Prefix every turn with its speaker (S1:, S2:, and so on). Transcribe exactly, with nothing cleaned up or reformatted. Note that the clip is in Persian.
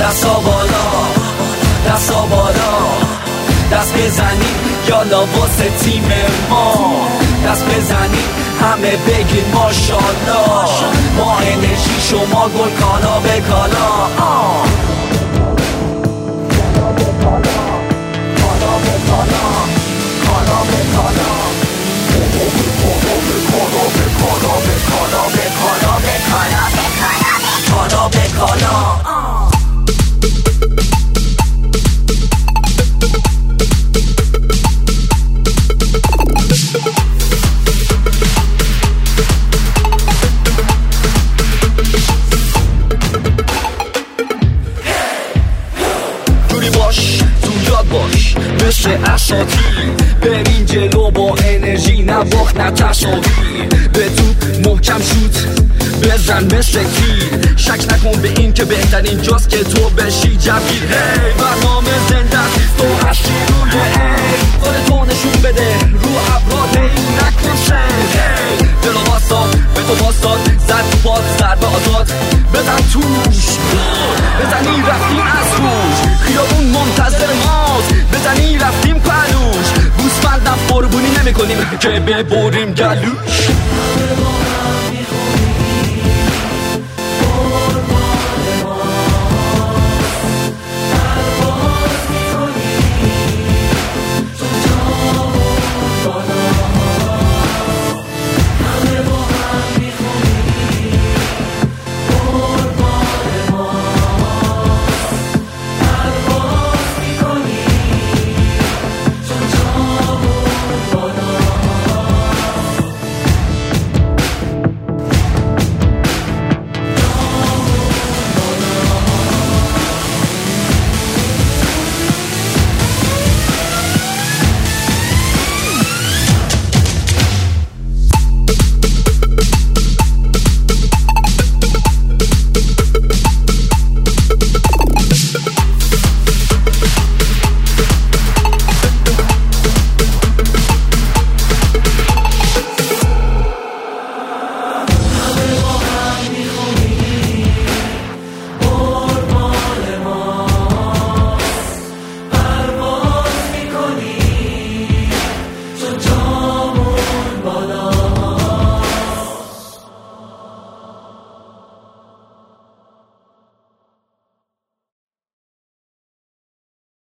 S1: دستا بالا دستا بالا دست بزنیم یالا واسه تیم ما دست بزنیم همه بگین ماشالله ما انرژی شما گل کالا به کالا آه. باش تو یاد باش مثل اساطیر برین جلو با انرژی نه باخت نه تصاویر به تو محکم شوت بزن مثل تیر شک نکن به این که بهترین جاست که تو بشی جوگیر هی برنامه زنده تو هستی روی ای خودتو نشون بده رو ابراد این نکن سن هی دل و باستاد به تو باستاد زد تو پاد ضربه آزاد بزن توش بزنی رفتیم از روش خیابون منتظر ماست بزنی رفتیم پلوش گوسفندم قربونی نمی کنیم که ببریم گلوش